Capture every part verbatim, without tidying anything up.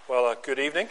Well, uh, good evening.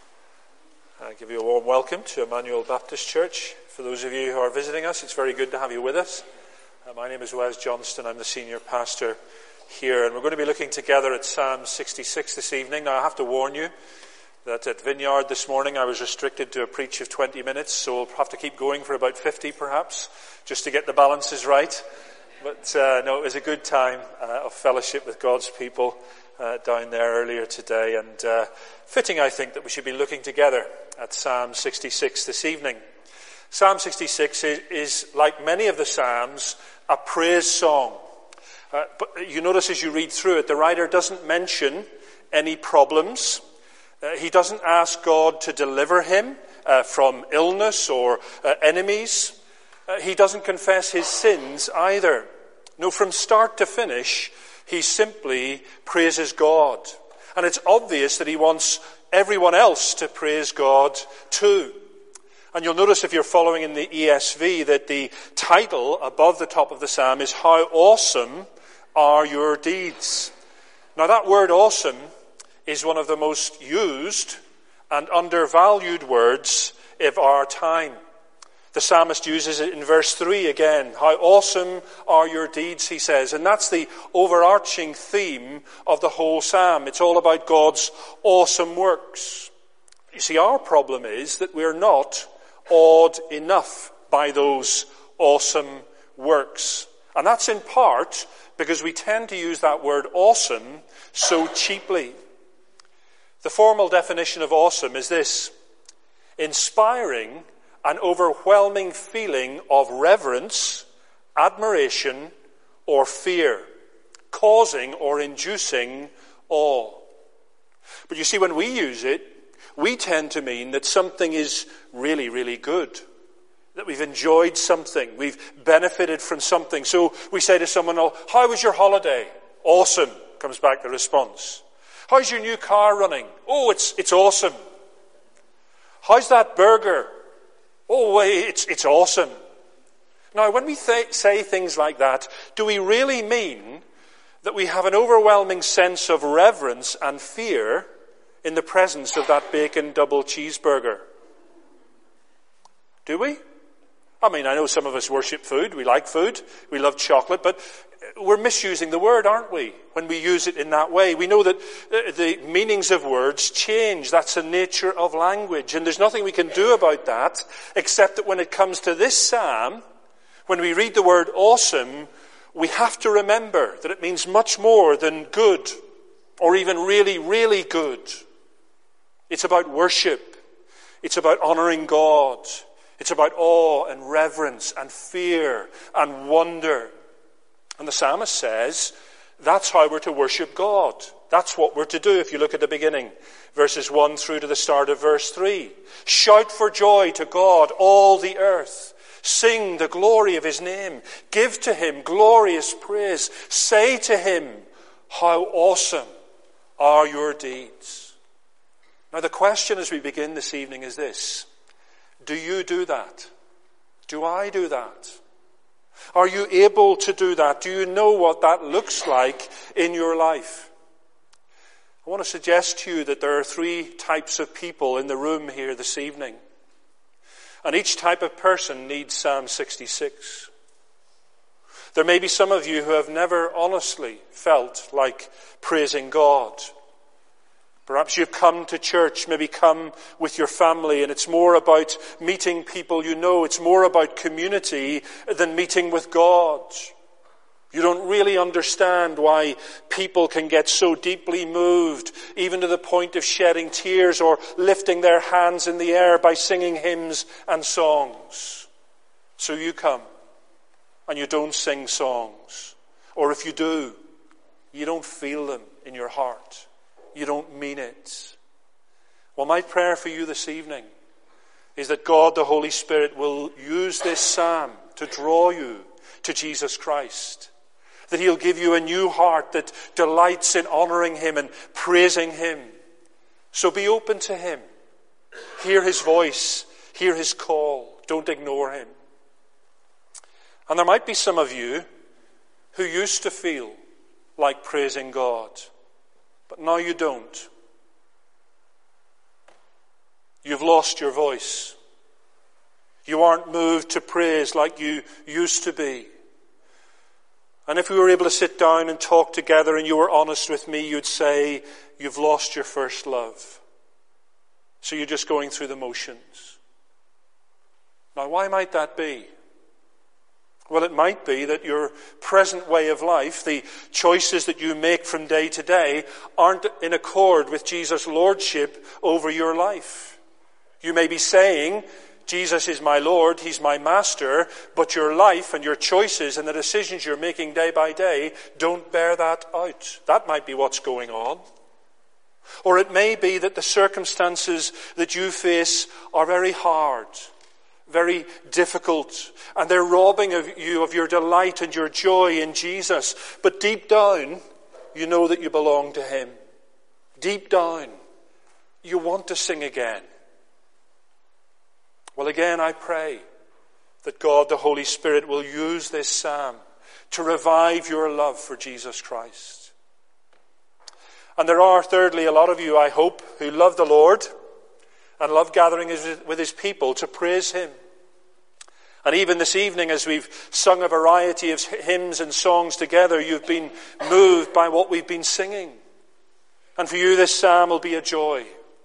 I give you a warm welcome to Emmanuel Baptist Church. For those of you who are visiting us, it's very good to have you with us. Uh, my name is Wes Johnston. I'm the senior pastor here, and we're going to be looking together at Psalm sixty-six this evening. Now, I have to warn you that at Vineyard this morning I was restricted to a preach of twenty minutes, so we'll have to keep going for about fifty perhaps, just to get the balances right. But uh, no, it was a good time uh, of fellowship with God's people uh, down there earlier today, and uh, fitting, I think, that we should be looking together at Psalm sixty-six this evening. Psalm sixty-six is, is like many of the Psalms, a praise song. Uh, but you notice as you read through it, the writer doesn't mention any problems. Uh, he doesn't ask God to deliver him uh, from illness or uh, enemies. Uh, he doesn't confess his sins either. No, from start to finish, he simply praises God. And it's obvious that he wants everyone else to praise God too. And you'll notice if you're following in the E S V that the title above the top of the psalm is "How Awesome Are Your Deeds." Now that word awesome is one of the most used and undervalued words of our time. The psalmist uses it in verse three again. How awesome are your deeds, he says. And that's the overarching theme of the whole psalm. It's all about God's awesome works. You see, our problem is that we're not awed enough by those awesome works. And that's in part because we tend to use that word awesome so cheaply. The formal definition of awesome is this: inspiring an overwhelming feeling of reverence, admiration, or fear, causing or inducing awe. But you see, when we use it, we tend to mean that something is really, really good, that we've enjoyed something, we've benefited from something. So we say to someone, "Oh, how was your holiday?" "Awesome," comes back the response. "How's your new car running?" "Oh, it's it's awesome." "How's that burger?" "Oh, it's it's awesome." Now, when we th- say things like that, do we really mean that we have an overwhelming sense of reverence and fear in the presence of that bacon double cheeseburger? Do we? I mean, I know some of us worship food, we like food, we love chocolate, but we're misusing the word, aren't we, when we use it in that way? We know that the meanings of words change. That's the nature of language. And there's nothing we can do about that, except that when it comes to this psalm, when we read the word awesome, we have to remember that it means much more than good, or even really, really good. It's about worship. It's about honoring God. It's about awe and reverence and fear and wonder. And the psalmist says that's how we're to worship God. That's what we're to do if you look at the beginning, verses one through to the start of verse three. Shout for joy to God, all the earth. Sing the glory of his name. Give to him glorious praise. Say to him, how awesome are your deeds. Now the question as we begin this evening is this: do you do that? Do I do that? Are you able to do that? Do you know what that looks like in your life? I want to suggest to you that there are three types of people in the room here this evening. And each type of person needs Psalm sixty-six. There may be some of you who have never honestly felt like praising God. Perhaps you've come to church, maybe come with your family, and it's more about meeting people you know. It's more about community than meeting with God. You don't really understand why people can get so deeply moved, even to the point of shedding tears or lifting their hands in the air by singing hymns and songs. So you come, and you don't sing songs. Or if you do, you don't feel them in your heart. You don't mean it. Well, my prayer for you this evening is that God, the Holy Spirit, will use this psalm to draw you to Jesus Christ. That he'll give you a new heart that delights in honoring him and praising him. So be open to him. Hear his voice. Hear his call. Don't ignore him. And there might be some of you who used to feel like praising God, but now you don't. You've lost your voice. You aren't moved to praise like you used to be. And if we were able to sit down and talk together and you were honest with me, you'd say, you've lost your first love. So you're just going through the motions. Now, why might that be? Well, it might be that your present way of life, the choices that you make from day to day, aren't in accord with Jesus' lordship over your life. You may be saying, Jesus is my Lord, he's my master, but your life and your choices and the decisions you're making day by day don't bear that out. That might be what's going on. Or it may be that the circumstances that you face are very hard, very difficult, and they're robbing of you of your delight and your joy in Jesus. But deep down, you know that you belong to him. Deep down, you want to sing again. Well, again, I pray that God, the Holy Spirit, will use this psalm to revive your love for Jesus Christ. And there are, thirdly, a lot of you, I hope, who love the Lord and love gathering with his people to praise him. And even this evening, as we've sung a variety of hymns and songs together, you've been moved by what we've been singing. And for you, this psalm will be a joy.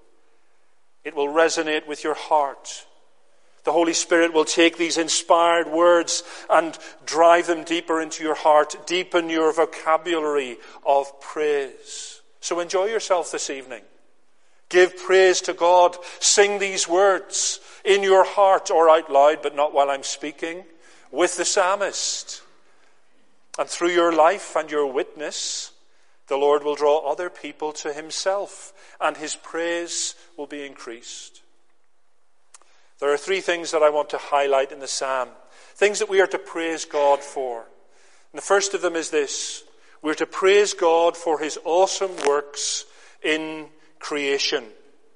It will resonate with your heart. The Holy Spirit will take these inspired words and drive them deeper into your heart, deepen your vocabulary of praise. So enjoy yourself this evening. Give praise to God. Sing these words in your heart or out loud, but not while I'm speaking, with the psalmist. And through your life and your witness, the Lord will draw other people to himself, and his praise will be increased. There are three things that I want to highlight in the psalm, things that we are to praise God for. And the first of them is this: we're to praise God for his awesome works in creation.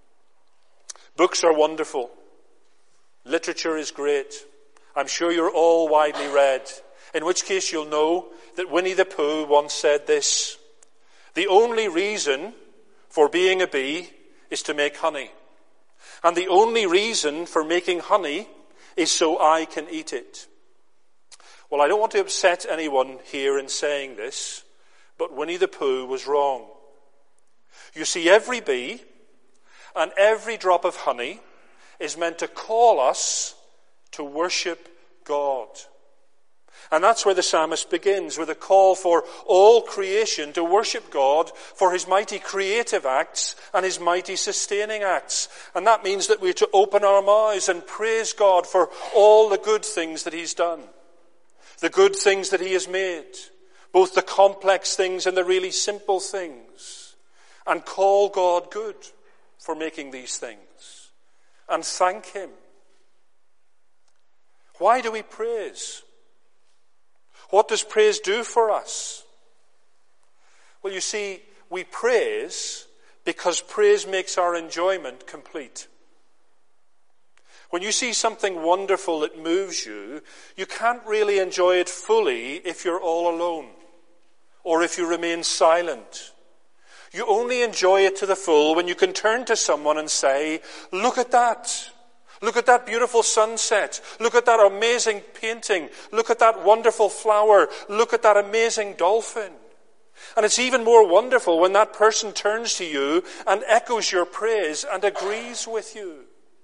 Books are wonderful. Literature is great. I'm sure you're all widely read, in which case you'll know that Winnie the Pooh once said this: the only reason for being a bee is to make honey. And the only reason for making honey is so I can eat it. Well, I don't want to upset anyone here in saying this, but Winnie the Pooh was wrong. You see, every bee and every drop of honey is meant to call us to worship God. And that's where the psalmist begins, with a call for all creation to worship God for his mighty creative acts and his mighty sustaining acts. And that means that we're to open our mouths and praise God for all the good things that he's done. The good things that he has made. Both the complex things and the really simple things. And call God good for making these things. And thank him. Why do we praise? What does praise do for us? Well, you see, we praise because praise makes our enjoyment complete. When you see something wonderful that moves you, you can't really enjoy it fully if you're all alone or if you remain silent. You only enjoy it to the full when you can turn to someone and say, look at that. Look at that beautiful sunset. Look at that amazing painting. Look at that wonderful flower. Look at that amazing dolphin. And it's even more wonderful when that person turns to you and echoes your praise and agrees with you.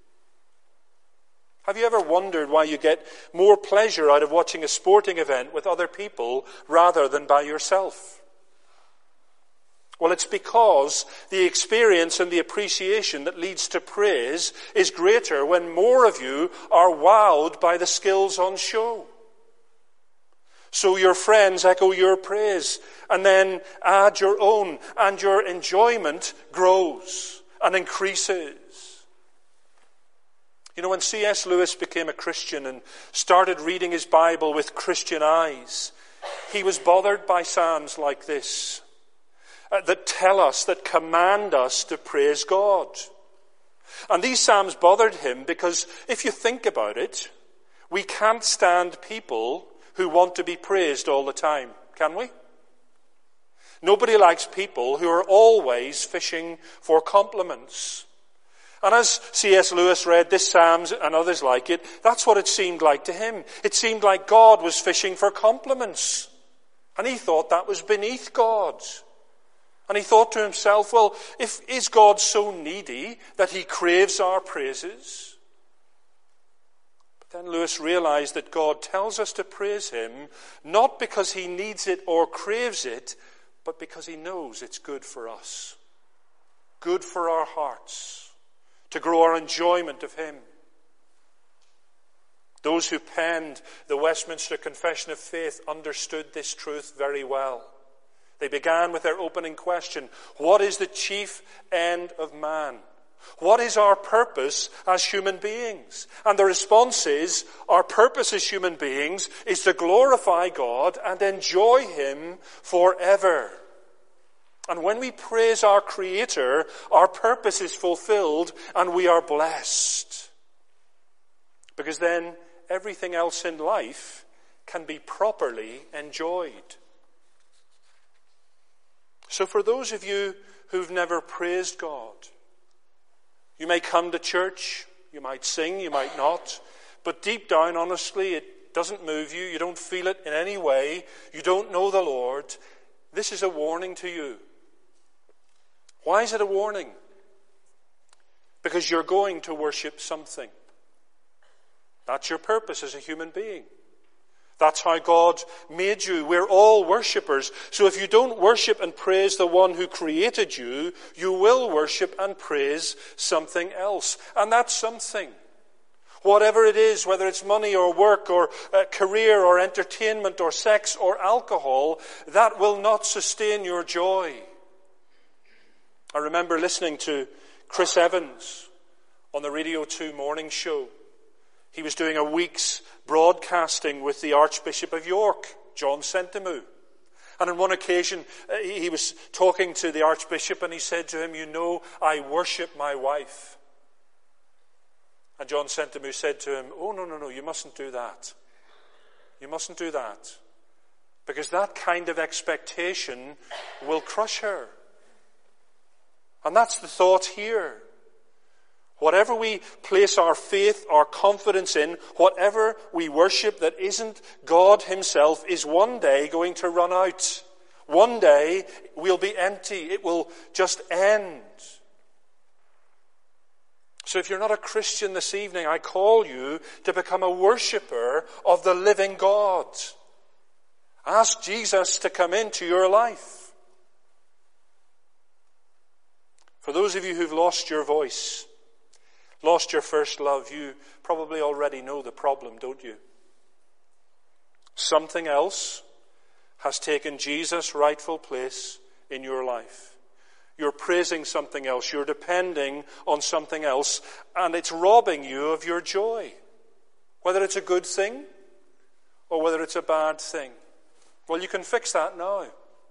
Have you ever wondered why you get more pleasure out of watching a sporting event with other people rather than by yourself? Well, it's because the experience and the appreciation that leads to praise is greater when more of you are wowed by the skills on show. So your friends echo your praise and then add your own, and your enjoyment grows and increases. You know, when C S Lewis became a Christian and started reading his Bible with Christian eyes, he was bothered by psalms like this. That tell us, that command us to praise God. And these psalms bothered him because if you think about it, we can't stand people who want to be praised all the time, can we? Nobody likes people who are always fishing for compliments. And as C S Lewis read this Psalms and others like it, that's what it seemed like to him. It seemed like God was fishing for compliments. And he thought that was beneath God. And he thought to himself, well, if is God so needy that he craves our praises? But then Lewis realized that God tells us to praise him not because he needs it or craves it, but because he knows it's good for us. Good for our hearts, to grow our enjoyment of him. Those who penned the Westminster Confession of Faith understood this truth very well. They began with their opening question, what is the chief end of man? What is our purpose as human beings? And the response is, our purpose as human beings is to glorify God and enjoy him forever. And when we praise our Creator, our purpose is fulfilled and we are blessed. Because then everything else in life can be properly enjoyed. So for those of you who've never praised God, you may come to church, you might sing, you might not, but deep down, honestly, it doesn't move you, you don't feel it in any way, you don't know the Lord. This is a warning to you. Why is it a warning? Because you're going to worship something. That's your purpose as a human being. That's how God made you. We're all worshippers. So if you don't worship and praise the one who created you, you will worship and praise something else. And that's something. Whatever it is, whether it's money or work or uh, career or entertainment or sex or alcohol, that will not sustain your joy. I remember listening to Chris Evans on the Radio two morning show. He was doing a week's broadcasting with the Archbishop of York, John Sentamu. And on one occasion, uh, he was talking to the Archbishop and he said to him, you know, I worship my wife. And John Sentamu said to him, oh, no, no, no, you mustn't do that. You mustn't do that. Because that kind of expectation will crush her. And that's the thought here. Whatever we place our faith, our confidence in, whatever we worship that isn't God himself is one day going to run out. One day we'll be empty. It will just end. So if you're not a Christian this evening, I call you to become a worshipper of the living God. Ask Jesus to come into your life. For those of you who've lost your voice, lost your first love, you probably already know the problem, don't you? Something else has taken Jesus' rightful place in your life. You're praising something else. You're depending on something else. And it's robbing you of your joy. Whether it's a good thing or whether it's a bad thing. Well, you can fix that now.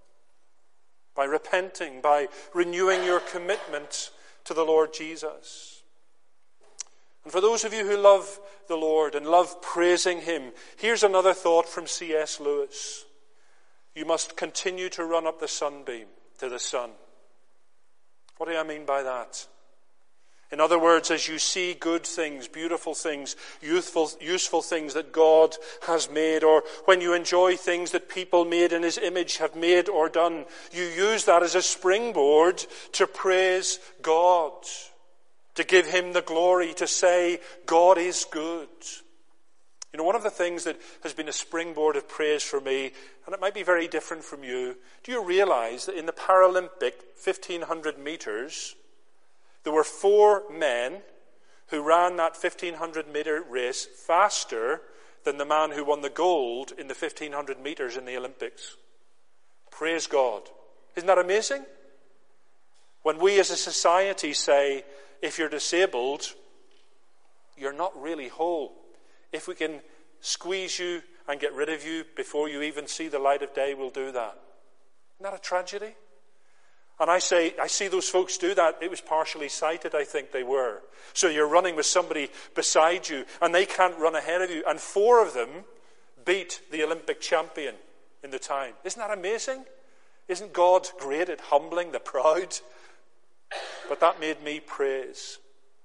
By repenting, by renewing your commitment to the Lord Jesus. And for those of you who love the Lord and love praising him, here's another thought from C S Lewis. You must continue to run up the sunbeam to the sun. What do I mean by that? In other words, as you see good things, beautiful things, youthful, useful things that God has made, or when you enjoy things that people made in his image have made or done, you use that as a springboard to praise God, to give him the glory, to say, God is good. You know, one of the things that has been a springboard of praise for me, and it might be very different from you, do you realize that in the Paralympic fifteen hundred meters, there were four men who ran that fifteen hundred meter race faster than the man who won the gold in the fifteen hundred meters in the Olympics. Praise God. Isn't that amazing? When we as a society say, if you're disabled, you're not really whole. If we can squeeze you and get rid of you before you even see the light of day, we'll do that. Isn't that a tragedy? And I say, I see those folks do that. It was partially sighted, I think they were. So you're running with somebody beside you, and they can't run ahead of you. And four of them beat the Olympic champion in the time. Isn't that amazing? Isn't God great at humbling the proud? But that made me praise.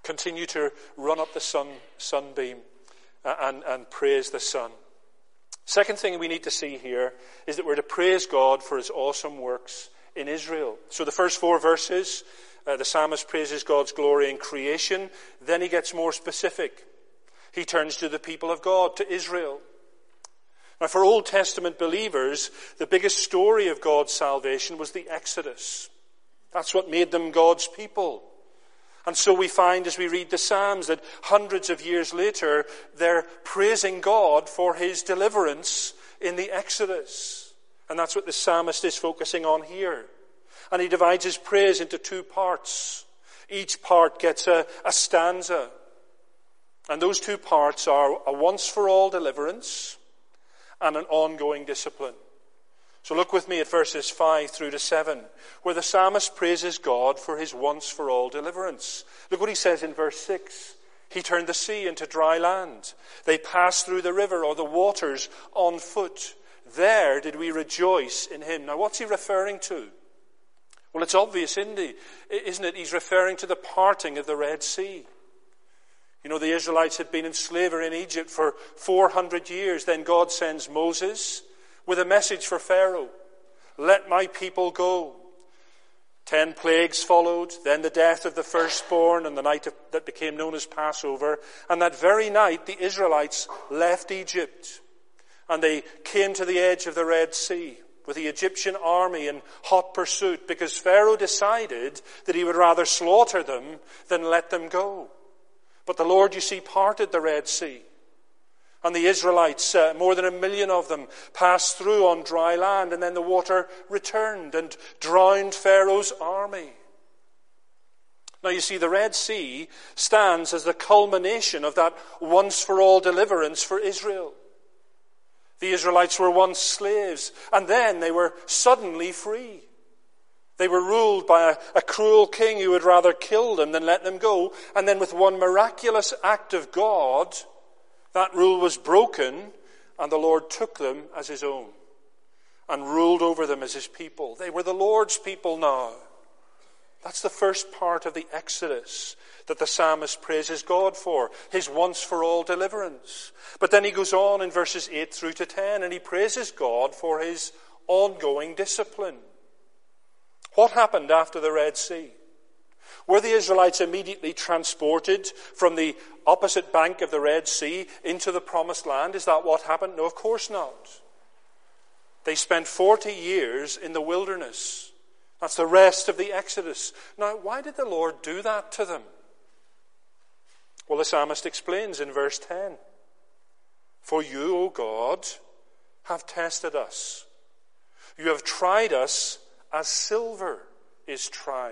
continue to run up the sun, sunbeam uh, and, and praise the sun. Second thing we need to see here is that we're to praise God for his awesome works in Israel. So the first four verses, uh, the psalmist praises God's glory in creation. Then he gets more specific. He turns to the people of God, to Israel. Now, for Old Testament believers, the biggest story of God's salvation was the Exodus. That's what made them God's people. And so we find as we read the Psalms that hundreds of years later, they're praising God for his deliverance in the Exodus. And that's what the psalmist is focusing on here. And he divides his praise into two parts. Each part gets a, a stanza. And those two parts are a once-for-all deliverance and an ongoing discipline. So look with me at verses five through to seven, where the psalmist praises God for his once-for-all deliverance. Look what he says in verse six. He turned the sea into dry land. They passed through the river or the waters on foot. There did we rejoice in him. Now what's he referring to? Well, it's obvious, isn't it? He's referring to the parting of the Red Sea. You know, the Israelites had been in slavery in Egypt for four hundred years. Then God sends Moses with a message for Pharaoh. Let my people go. Ten plagues followed, then the death of the firstborn and the night of, that became known as Passover. And that very night the Israelites left Egypt and they came to the edge of the Red Sea with the Egyptian army in hot pursuit because Pharaoh decided that he would rather slaughter them than let them go. But the Lord, you see, parted the Red Sea. And the Israelites, uh, more than a million of them, passed through on dry land, and then the water returned and drowned Pharaoh's army. Now you see, the Red Sea stands as the culmination of that once-for-all deliverance for Israel. The Israelites were once slaves, and then they were suddenly free. They were ruled by a, a cruel king who would rather kill them than let them go. And then with one miraculous act of God, that rule was broken, and the Lord took them as his own and ruled over them as his people. They were the Lord's people now. That's the first part of the Exodus that the psalmist praises God for, his once-for-all deliverance. But then he goes on in verses eight through to ten, and he praises God for his ongoing discipline. What happened after the Red Sea? Were the Israelites immediately transported from the opposite bank of the Red Sea into the Promised Land? Is that what happened? No, of course not. They spent forty years in the wilderness. That's the rest of the Exodus. Now, why did the Lord do that to them? Well, the psalmist explains in verse ten. For you, O God, have tested us. You have tried us as silver is tried.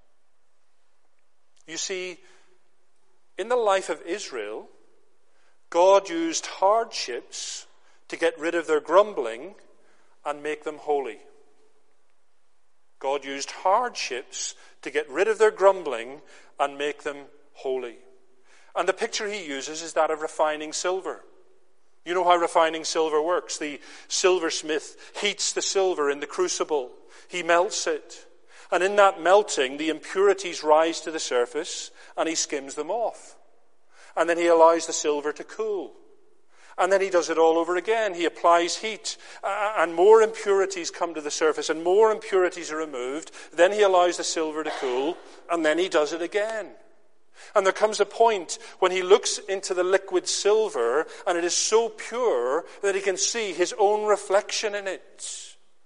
You see, in the life of Israel, God used hardships to get rid of their grumbling and make them holy. God used hardships to get rid of their grumbling and make them holy. And the picture he uses is that of refining silver. You know how refining silver works. The silversmith heats the silver in the crucible. He melts it. And in that melting, the impurities rise to the surface and he skims them off. And then he allows the silver to cool. And then he does it all over again. He applies heat uh, and more impurities come to the surface and more impurities are removed. Then he allows the silver to cool and then he does it again. And there comes a point when he looks into the liquid silver and it is so pure that he can see his own reflection in it.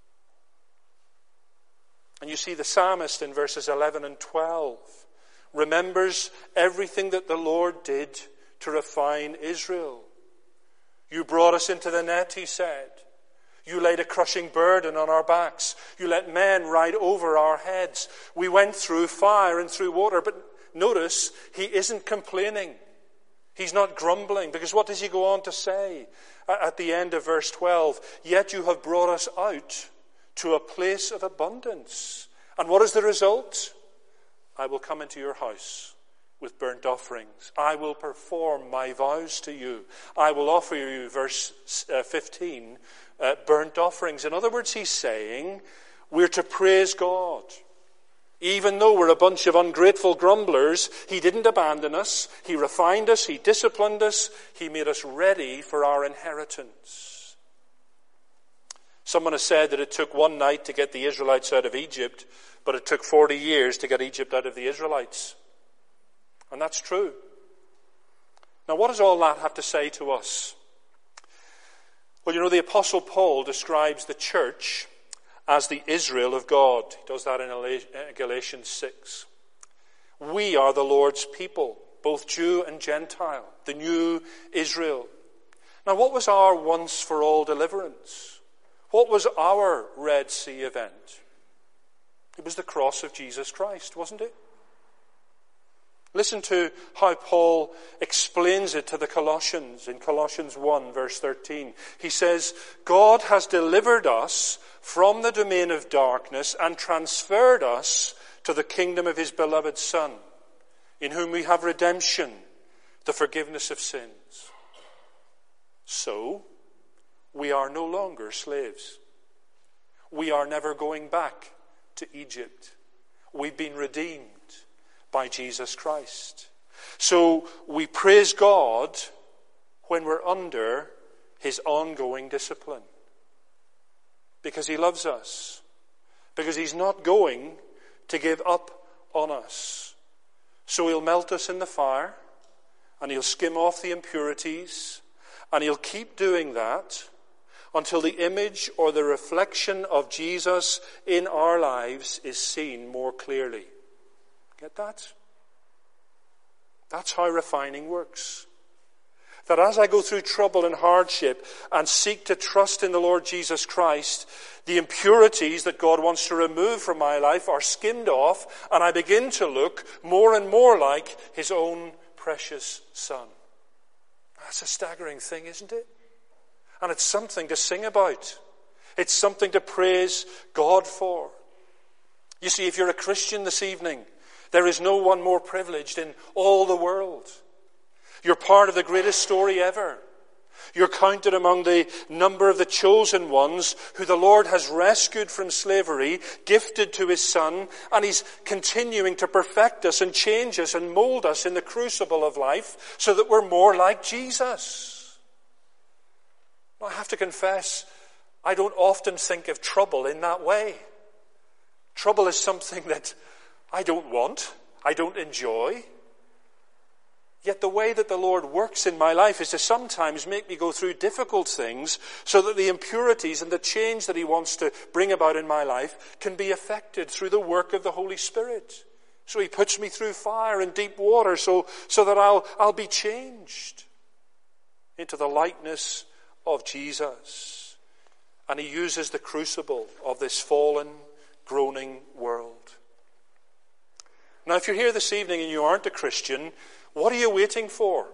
And you see the psalmist in verses eleven and twelve remembers everything that the Lord did to refine Israel. You brought us into the net, he said. You laid a crushing burden on our backs. You let men ride over our heads. We went through fire and through water. But notice, he isn't complaining. He's not grumbling. Because what does he go on to say at the end of verse twelve? Yet you have brought us out to a place of abundance. And what is the result? I will come into your house with burnt offerings. I will perform my vows to you. I will offer you, verse fifteen, uh, burnt offerings. In other words, he's saying we're to praise God. Even though we're a bunch of ungrateful grumblers, he didn't abandon us. He refined us. He disciplined us. He made us ready for our inheritance. Someone has said that it took one night to get the Israelites out of Egypt, but it took forty years to get Egypt out of the Israelites. And that's true. Now, what does all that have to say to us? Well, you know, the Apostle Paul describes the church as the Israel of God. He does that in Galatians six. We are the Lord's people, both Jew and Gentile, the new Israel. Now, what was our once-for-all deliverance? What was our Red Sea event? It was the cross of Jesus Christ, wasn't it? Listen to how Paul explains it to the Colossians in Colossians one, verse thirteen. He says, God has delivered us from the domain of darkness and transferred us to the kingdom of his beloved Son, in whom we have redemption, the forgiveness of sins. So, we are no longer slaves. We are never going back to Egypt. We've been redeemed by Jesus Christ. So we praise God when we're under his ongoing discipline. Because he loves us. Because he's not going to give up on us. So he'll melt us in the fire, and he'll skim off the impurities, and he'll keep doing that until the image or the reflection of Jesus in our lives is seen more clearly. Get that? That's how refining works. That as I go through trouble and hardship and seek to trust in the Lord Jesus Christ, the impurities that God wants to remove from my life are skimmed off, and I begin to look more and more like his own precious Son. That's a staggering thing, isn't it? And it's something to sing about. It's something to praise God for. You see, if you're a Christian this evening, there is no one more privileged in all the world. You're part of the greatest story ever. You're counted among the number of the chosen ones who the Lord has rescued from slavery, gifted to his Son, and he's continuing to perfect us and change us and mold us in the crucible of life so that we're more like Jesus. I have to confess, I don't often think of trouble in that way. Trouble is something that I don't want, I don't enjoy. Yet the way that the Lord works in my life is to sometimes make me go through difficult things so that the impurities and the change that he wants to bring about in my life can be affected through the work of the Holy Spirit. So he puts me through fire and deep water so, so that I'll, I'll be changed into the likeness of Jesus. And he uses the crucible of this fallen, groaning world. Now, if you're here this evening and you aren't a Christian, what are you waiting for?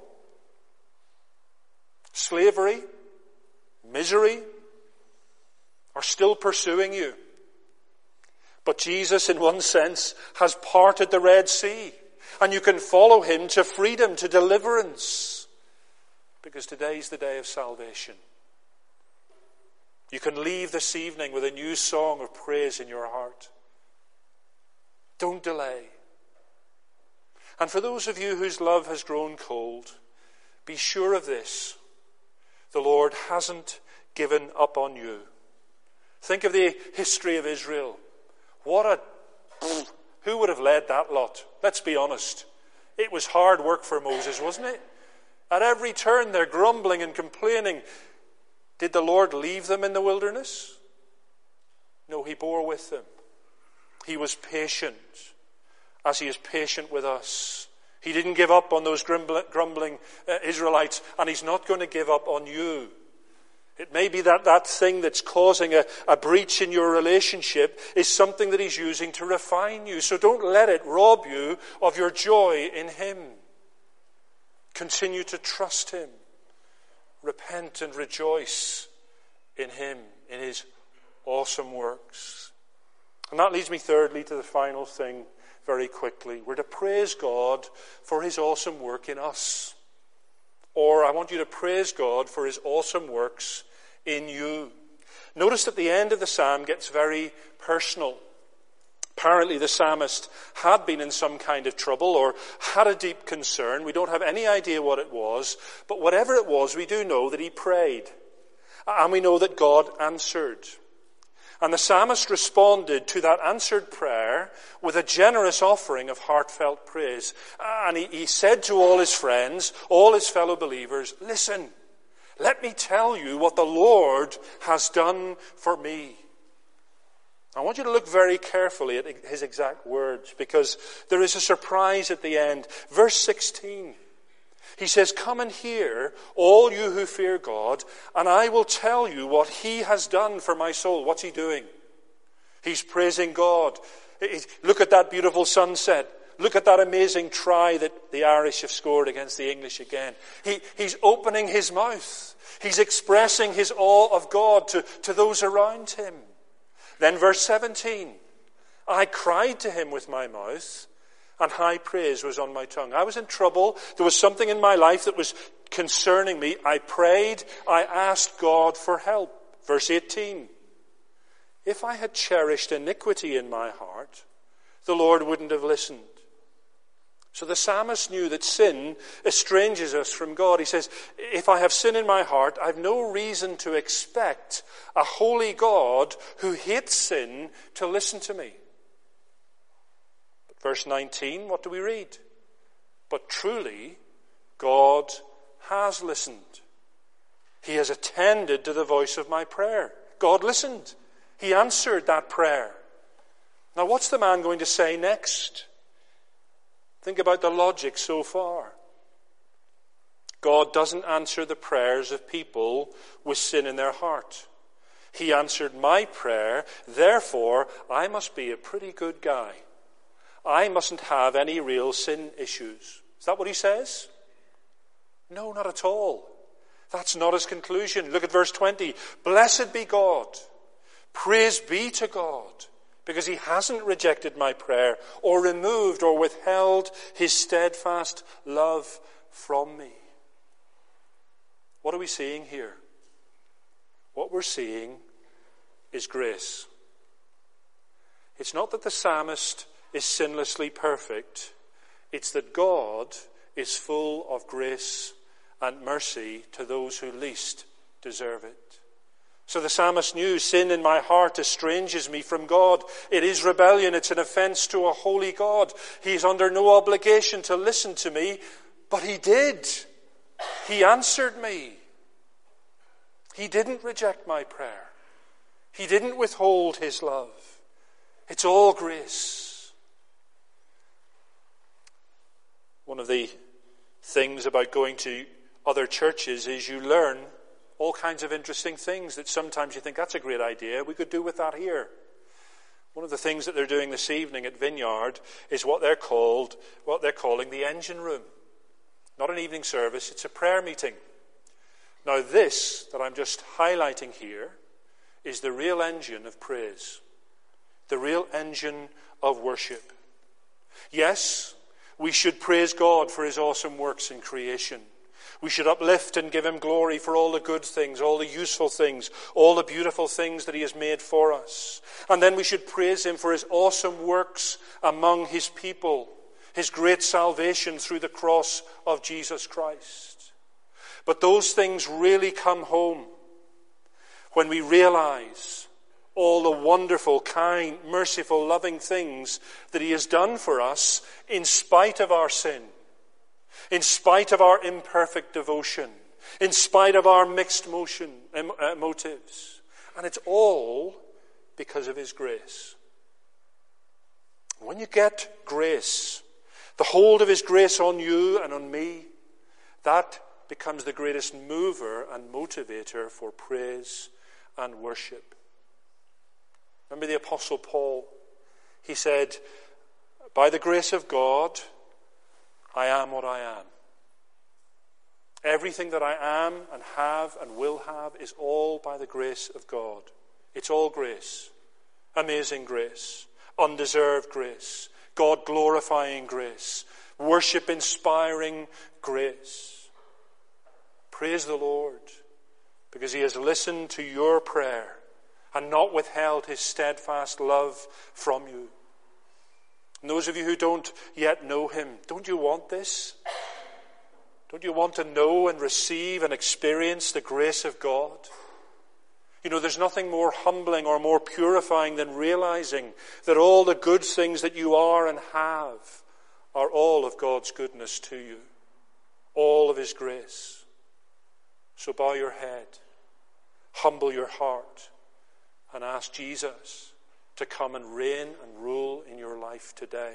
Slavery? Misery? Are still pursuing you? But Jesus, in one sense, has parted the Red Sea, and you can follow him to freedom, to deliverance. Because today's the day of salvation. You can leave this evening with a new song of praise in your heart. Don't delay. And for those of you whose love has grown cold, be sure of this. The Lord hasn't given up on you. Think of the history of Israel. What a... Who would have led that lot? Let's be honest. It was hard work for Moses, wasn't it? At every turn they're grumbling and complaining. Did the Lord leave them in the wilderness? No, he bore with them. He was patient, as he is patient with us. He didn't give up on those grumbling uh, Israelites, and he's not going to give up on you. It may be that that thing that's causing a, a breach in your relationship is something that he's using to refine you. So don't let it rob you of your joy in him. Continue to trust him. Repent and rejoice in him, in his awesome works. And that leads me thirdly to the final thing very quickly. We're to praise God for his awesome work in us. Or I want you to praise God for his awesome works in you. Notice that the end of the psalm gets very personal. Apparently the psalmist had been in some kind of trouble or had a deep concern. We don't have any idea what it was, but whatever it was, we do know that he prayed. And we know that God answered. And the psalmist responded to that answered prayer with a generous offering of heartfelt praise. And he, he said to all his friends, all his fellow believers, listen, let me tell you what the Lord has done for me. I want you to look very carefully at his exact words, because there is a surprise at the end. Verse sixteen. He says, come and hear, all you who fear God, and I will tell you what he has done for my soul. What's he doing? He's praising God. Look at that beautiful sunset. Look at that amazing try that the Irish have scored against the English again. He, he's opening his mouth. He's expressing his awe of God to, to those around him. Then verse seventeen, I cried to him with my mouth, and high praise was on my tongue. I was in trouble. There was something in my life that was concerning me. I prayed. I asked God for help. Verse eighteen. If I had cherished iniquity in my heart, the Lord wouldn't have listened. So the psalmist knew that sin estranges us from God. He says, if I have sin in my heart, I've no reason to expect a holy God who hates sin to listen to me. But verse nineteen, what do we read? But truly, God has listened. He has attended to the voice of my prayer. God listened. He answered that prayer. Now what's the man going to say next? Think about the logic so far. God doesn't answer the prayers of people with sin in their heart. He answered my prayer, therefore I must be a pretty good guy. I mustn't have any real sin issues. Is that what he says? No, not at all. That's not his conclusion. Look at verse twenty. Blessed be God. Praise be to God, because he hasn't rejected my prayer or removed or withheld his steadfast love from me. What are we seeing here? What we're seeing is grace. It's not that the psalmist is sinlessly perfect. It's that God is full of grace and mercy to those who least deserve it. So the psalmist knew, sin in my heart estranges me from God. It is rebellion. It's an offense to a holy God. He's under no obligation to listen to me, but he did. He answered me. He didn't reject my prayer. He didn't withhold his love. It's all grace. One of the things about going to other churches is you learn all kinds of interesting things that sometimes you think, that's a great idea, we could do with that here. One of the things that they're doing this evening at Vineyard is what they're called, what they're calling the engine room. Not an evening service, it's a prayer meeting. Now this that I'm just highlighting here is the real engine of praise. The real engine of worship. Yes, we should praise God for his awesome works in creation. We should uplift and give him glory for all the good things, all the useful things, all the beautiful things that he has made for us. And then we should praise him for his awesome works among his people, his great salvation through the cross of Jesus Christ. But those things really come home when we realize all the wonderful, kind, merciful, loving things that he has done for us in spite of our sin. In spite of our imperfect devotion, in spite of our mixed motion, uh, motives. And it's all because of his grace. When you get grace, the hold of his grace on you and on me, that becomes the greatest mover and motivator for praise and worship. Remember the Apostle Paul? He said, by the grace of God, I am what I am. Everything that I am and have and will have is all by the grace of God. It's all grace. Amazing grace. Undeserved grace. God glorifying grace. Worship inspiring grace. Praise the Lord, because he has listened to your prayer and not withheld his steadfast love from you. And those of you who don't yet know him, don't you want this? Don't you want to know and receive and experience the grace of God? You know, there's nothing more humbling or more purifying than realizing that all the good things that you are and have are all of God's goodness to you. All of his grace. So bow your head, humble your heart, and ask Jesus to come and reign and rule in your life today.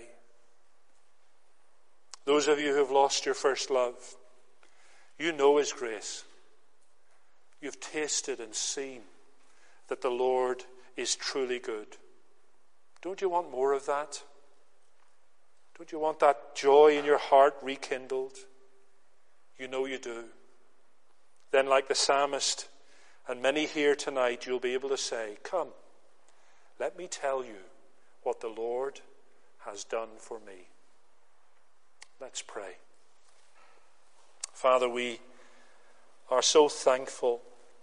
Those of you who have lost your first love, you know his grace. You've tasted and seen that the Lord is truly good. Don't you want more of that? Don't you want that joy in your heart rekindled? You know you do. Then, like the psalmist and many here tonight, you'll be able to say, come, let me tell you what the Lord has done for me. Let's pray. Father, we are so thankful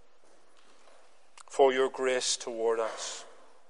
for your grace toward us.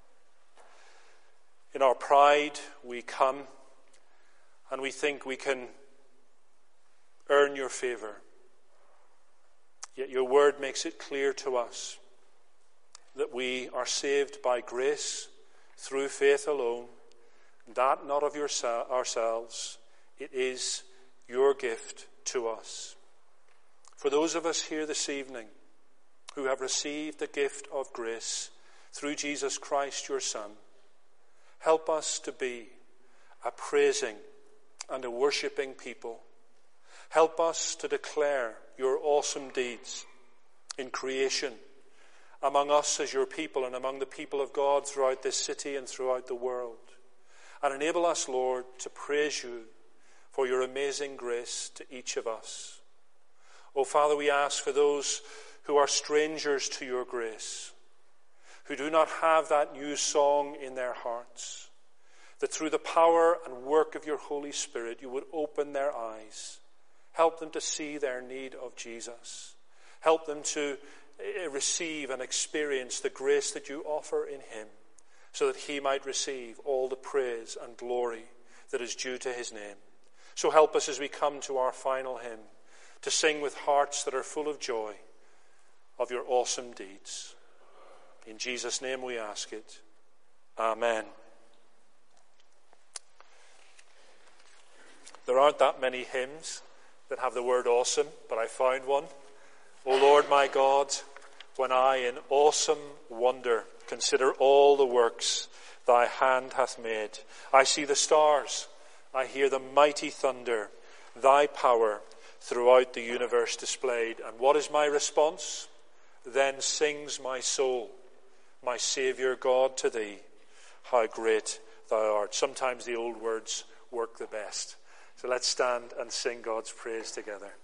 In our pride, we come and we think we can earn your favor. Yet your word makes it clear to us that we are saved by grace through faith alone, that not of yourself, ourselves. It is your gift to us. For those of us here this evening who have received the gift of grace through Jesus Christ, your Son, help us to be a praising and a worshipping people. Help us to declare your awesome deeds in creation among us as your people and among the people of God throughout this city and throughout the world. And enable us, Lord, to praise you for your amazing grace to each of us. Oh, Father, we ask for those who are strangers to your grace, who do not have that new song in their hearts, that through the power and work of your Holy Spirit, you would open their eyes. Help them to see their need of Jesus. Help them to receive and experience the grace that you offer in him, so that he might receive all the praise and glory that is due to his name. So help us as we come to our final hymn to sing with hearts that are full of joy of your awesome deeds. In Jesus' name we ask it. Amen. There aren't that many hymns that have the word awesome, but I found one. O Lord my God, when I in awesome wonder consider all the works thy hand hath made, I see the stars, I hear the mighty thunder, thy power throughout the universe displayed. And what is my response? Then sings my soul, my Saviour God, to thee, how great thou art. Sometimes the old words work the best. So let's stand and sing God's praise together.